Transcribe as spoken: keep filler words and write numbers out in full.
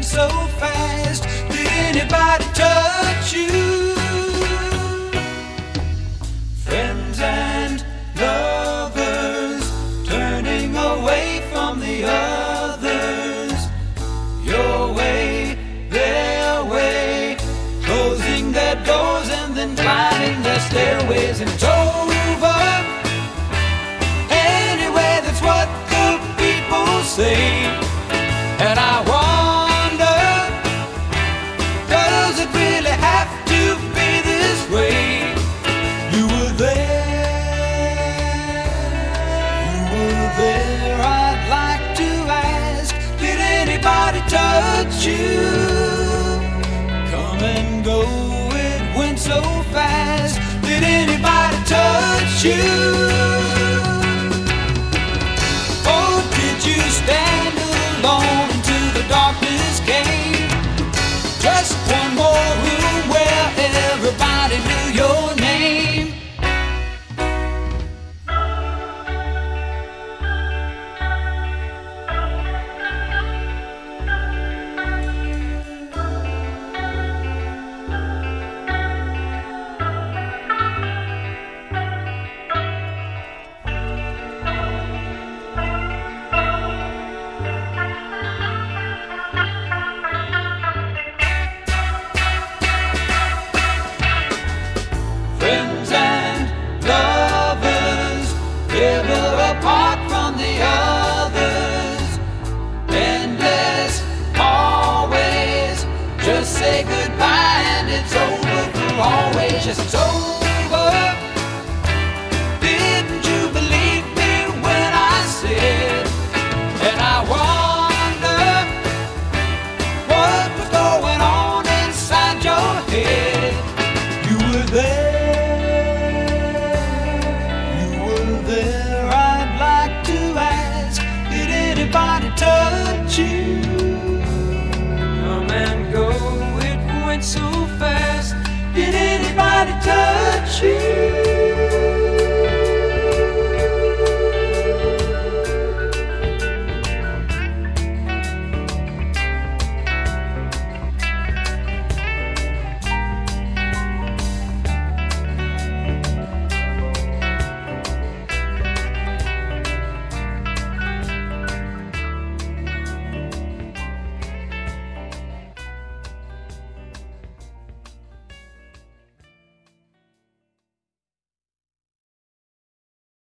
so fast. Did anybody touch you? Friends and lovers turning away from the others. Your way, their way, closing their doors and then climbing their stairways. And it's over. Anyway, that's what the people say. And I wonder, does it really have to be this way? You were there, you were there. I'd like to ask, did anybody touch you? Come and go, it went so fast. Did anybody touch you? Or did you stand alone until the darkness came? Just one more room where everybody knew your name. Friends and lovers, ever apart from the others. Endless, always, just say goodbye and it's over for always. Yes, it's over. Didn't you believe me when I said? And I wonder what was going on inside your head. You were there. Anybody touch you? Come and go, it went so fast. Did anybody touch you?